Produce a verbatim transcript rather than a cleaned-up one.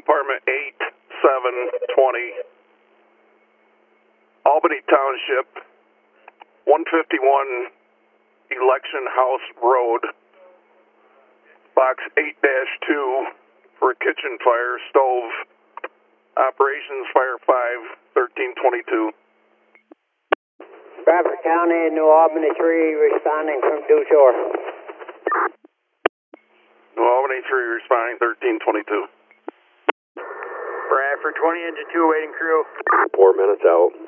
Department eight seven twenty, Albany Township, one fifty-one Election House Road, box eight dash two for a kitchen fire, stove, operations fire five, thirteen twenty-two. Bradford County, New Albany three, responding from Dew Shore. New Albany three, responding thirteen twenty-two. Bradford twenty into two, waiting crew. Four minutes out.